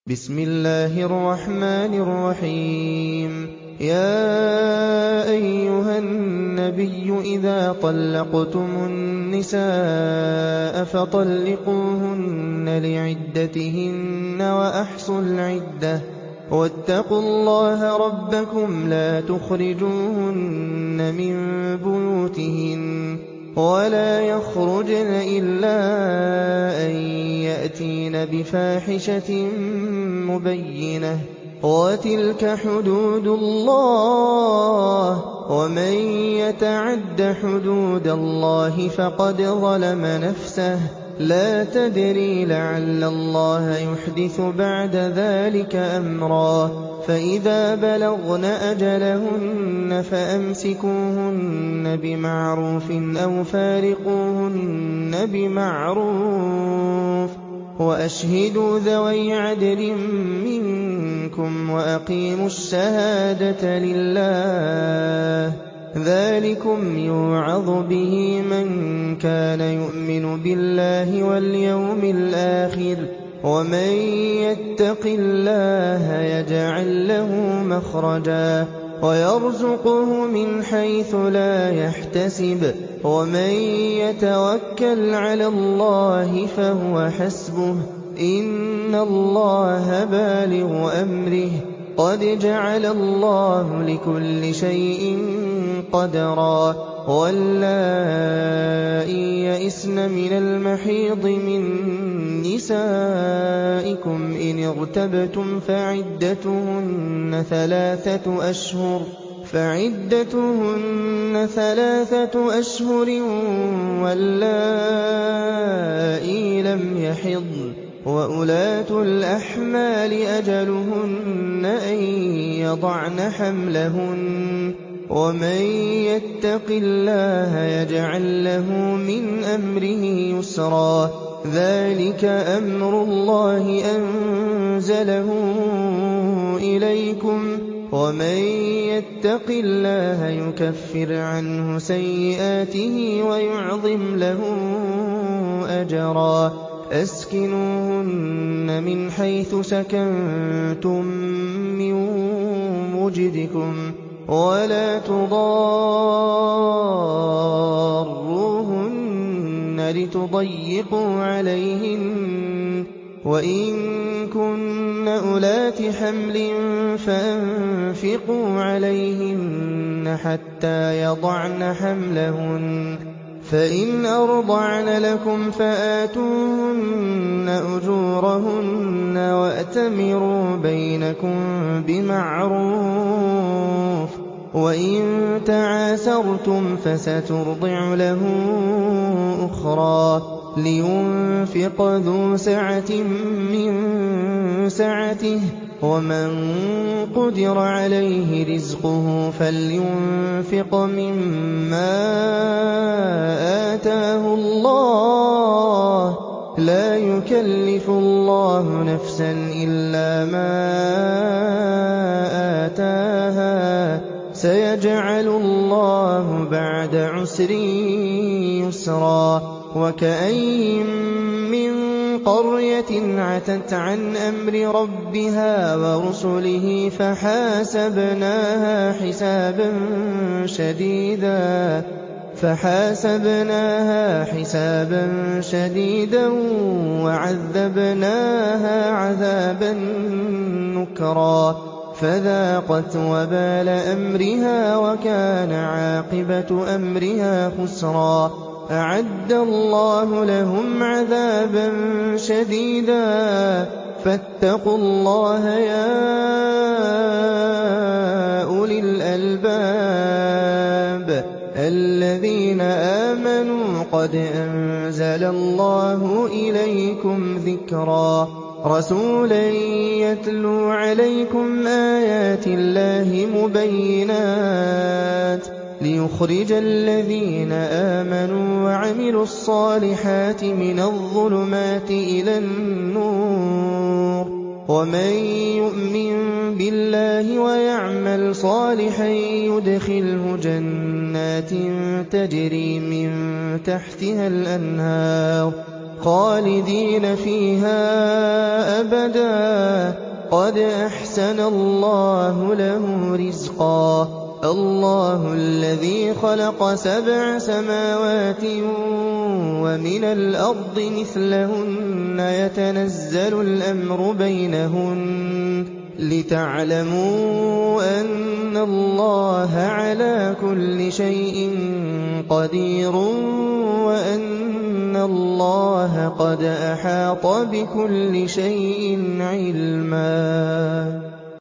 بسم الله الرحمن الرحيم يا أيها النبي إذا طلقتم النساء فطلقوهن لعدتهن وأحصوا العدة واتقوا الله ربكم لا تخرجوهن من بيوتهن ولا يخرجن إلا أن يأتين بفاحشة مبينة وتلك حدود الله ومن يتعد حدود الله فقد ظلم نفسه لا تدري لعل الله يحدث بعد ذلك أمرا فإذا بلغن أجلهن فأمسكوهن بمعروف أو فارقوهن بمعروف وأشهدوا ذوي عدل منكم وأقيموا الشهادة لله ذلكم يوعظ به من كان يؤمن بالله واليوم الآخر ومن يتق الله يجعل له مخرجا ويرزقه من حيث لا يحتسب ومن يتوكل على الله فهو حسبه إن الله بالغ أمره قد جعل الله لكل شيء قدرا واللائي يئسن من المحيض من نسائكم إن ارتبتم فعدتهن ثلاثة أشهر واللائي لم يحضن وأولاة الأحمال أجلهن أن يضعن حملهن ومن يتق الله يجعل له من أمره يسرا ذلك أمر الله أنزله إليكم ومن يتق الله يكفر عنه سيئاته ويعظم له أجرا أسكنوهن من حيث سكنتم من وجدكم ولا تضاروهن لتضيقوا عليهن وإن كن أولات حمل فأنفقوا عليهن حتى يضعن حملهن فإن أرضعن لكم فآتوهن أجورهن وأتمروا بينكم بمعروف وإن تعاسرتم فسترضع له أخرى لينفق ذو سعة من سعته ومن قدر عليه رزقه فلينفق مما آتاه الله لا يكلف الله نفسا إلا ما آتاها سيجعل الله بعد عسر يسرا وكأين من قرية عتت عن أمر ربها ورسله فحاسبناها حسابا شديدا وعذبناها عذابا نكرا فذاقت وبال أمرها وكان عاقبة أمرها خسرا أعد الله لهم عذابا شديدا فاتقوا الله يا أولي الألباب الذين آمنوا قد أنزل الله إليكم ذكرا رسولا يتلو عليكم آيات الله مبينات ليخرج الذين آمنوا وعملوا الصالحات من الظلمات إلى النور ومن يؤمن بالله ويعمل صالحا يدخله جنات تجري من تحتها الأنهار خَالِدِينَ فِيهَا أَبَدًا ۚ قَدْ أَحْسَنَ اللَّهُ لَهُ رِزْقًا اللَّهُ الَّذِي خَلَقَ 7 سَمَاوَاتٍ وَمِنَ الْأَرْضِ مِثْلَهُنَّ يَتَنَزَّلُ الْأَمْرُ بَيْنَهُنَّ لِتَعْلَمُوا أَنَّ اللَّهَ عَلَىٰ كُلِّ شَيْءٍ قَدِيرٌ وَأَنَّ اللَّهَ قَدْ أَحَاطَ بِكُلِّ شَيْءٍ عِلْمًا